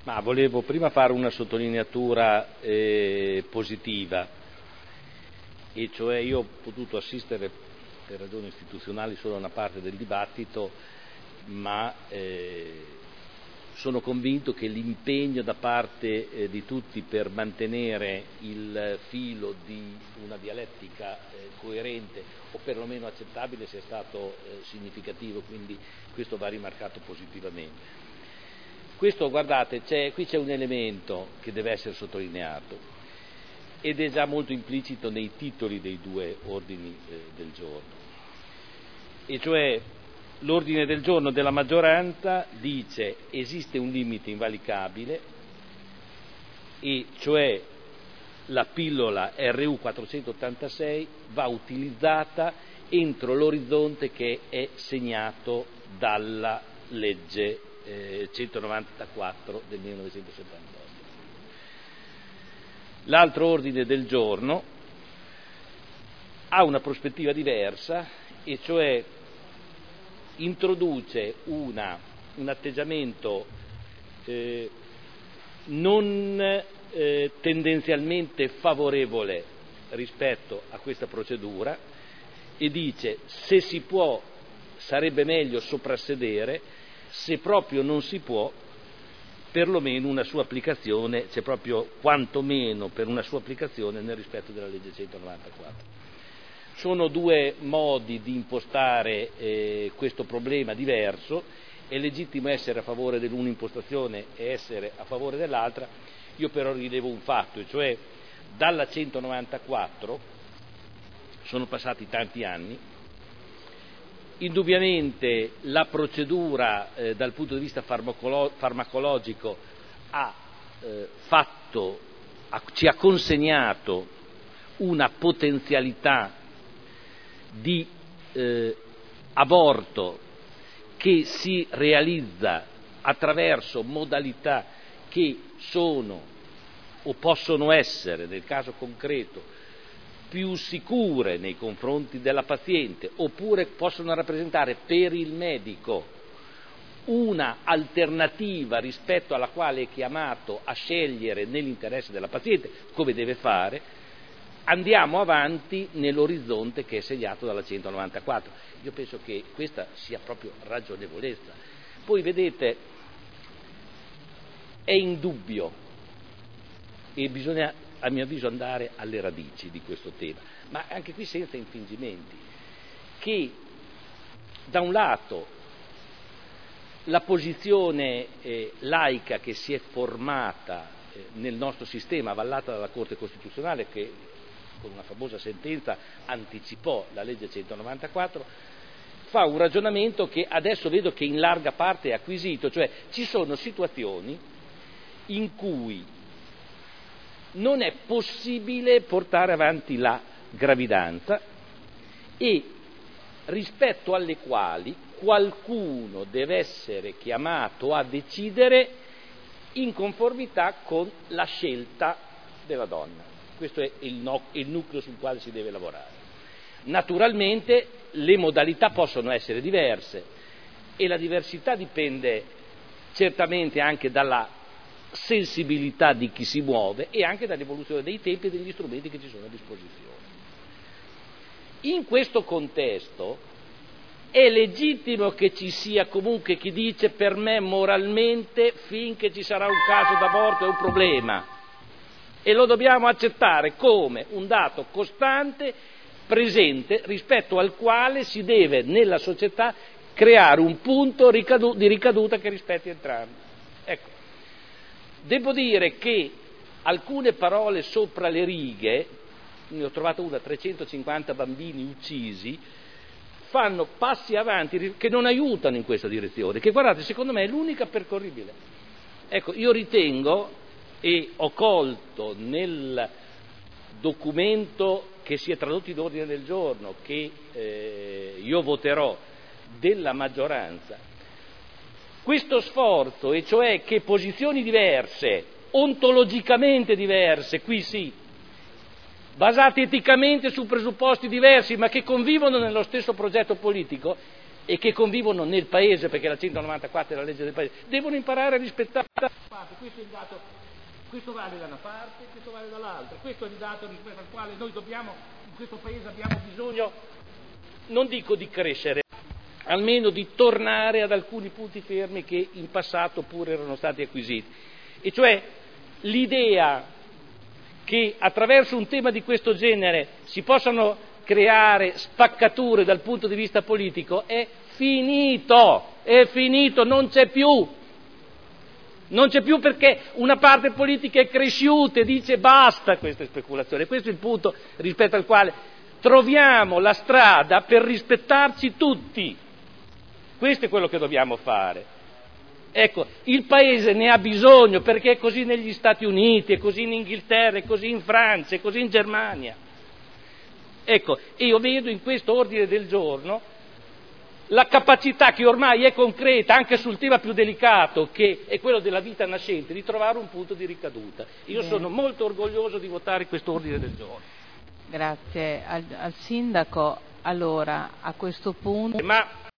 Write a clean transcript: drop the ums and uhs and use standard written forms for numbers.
Ma volevo prima fare una sottolineatura positiva, e cioè io ho potuto assistere per ragioni istituzionali solo a una parte del dibattito, ma sono convinto che l'impegno da parte di tutti per mantenere il filo di una dialettica coerente o perlomeno accettabile sia stato significativo, quindi questo va rimarcato positivamente. Questo, guardate, qui c'è un elemento che deve essere sottolineato ed è già molto implicito nei titoli dei due ordini del giorno, e cioè l'ordine del giorno della maggioranza dice esiste un limite invalicabile, e cioè la pillola RU 486 va utilizzata entro l'orizzonte che è segnato dalla legge 194 del 1978. L'altro ordine del giorno ha una prospettiva diversa, e cioè introduce un atteggiamento non tendenzialmente favorevole rispetto a questa procedura, e dice se si può sarebbe meglio soprassedere, se proprio non si può perlomeno una sua applicazione, c'è proprio quantomeno per una sua applicazione nel rispetto della legge 194. Sono due modi di impostare questo problema diverso, è legittimo essere a favore dell'una impostazione e essere a favore dell'altra. Io però rilevo un fatto, e cioè dalla 194 sono passati tanti anni, indubbiamente la procedura dal punto di vista farmacologico ci ha consegnato una potenzialità di aborto che si realizza attraverso modalità che sono o possono essere, nel caso concreto, più sicure nei confronti della paziente, oppure possono rappresentare per il medico una alternativa rispetto alla quale è chiamato a scegliere nell'interesse della paziente, come deve fare. Andiamo avanti nell'orizzonte che è segnato dalla 194. Io penso che questa sia proprio ragionevolezza. Poi vedete, è indubbio, e bisogna a mio avviso andare alle radici di questo tema, ma anche qui senza infingimenti, che da un lato la posizione laica che si è formata nel nostro sistema, avallata dalla Corte Costituzionale, che con una famosa sentenza anticipò la legge 194, fa un ragionamento che adesso vedo che in larga parte è acquisito, cioè ci sono situazioni in cui non è possibile portare avanti la gravidanza e rispetto alle quali qualcuno deve essere chiamato a decidere in conformità con la scelta della donna. Questo è il nucleo sul quale si deve lavorare. Naturalmente le modalità possono essere diverse e la diversità dipende certamente anche dalla sensibilità di chi si muove e anche dall'evoluzione dei tempi e degli strumenti che ci sono a disposizione. In questo contesto è legittimo che ci sia comunque chi dice per me moralmente finché ci sarà un caso d'aborto è un problema, e lo dobbiamo accettare come un dato costante, presente, rispetto al quale si deve nella società creare un punto di ricaduta che rispetti entrambi. Ecco. Devo dire che alcune parole sopra le righe, ne ho trovato una, 350 bambini uccisi, fanno passi avanti che non aiutano in questa direzione, che guardate, secondo me è l'unica percorribile. Ecco, io ritengo, e ho colto nel documento che si è tradotto in ordine del giorno, che io voterò, della maggioranza, questo sforzo, e cioè che posizioni diverse, ontologicamente diverse, qui sì, basate eticamente su presupposti diversi, ma che convivono nello stesso progetto politico, e che convivono nel Paese, perché la 194 è la legge del Paese, devono imparare a rispettare. Questo è il dato, questo vale da una parte, questo vale dall'altra, questo è il dato rispetto al quale noi dobbiamo, in questo Paese abbiamo bisogno, non dico di crescere, almeno di tornare ad alcuni punti fermi che in passato pure erano stati acquisiti, e cioè l'idea che attraverso un tema di questo genere si possano creare spaccature dal punto di vista politico è finito, non c'è più. Non c'è più, perché una parte politica è cresciuta e dice basta a queste speculazioni. Questo è il punto rispetto al quale troviamo la strada per rispettarci tutti. Questo è quello che dobbiamo fare. Ecco, il Paese ne ha bisogno, perché è così negli Stati Uniti, è così in Inghilterra, è così in Francia, è così in Germania. Ecco, io vedo in questo ordine del giorno la capacità che ormai è concreta anche sul tema più delicato, che è quello della vita nascente, di trovare un punto di ricaduta. Io sono molto orgoglioso di votare questo ordine del giorno. Grazie al Sindaco. Allora, a questo punto...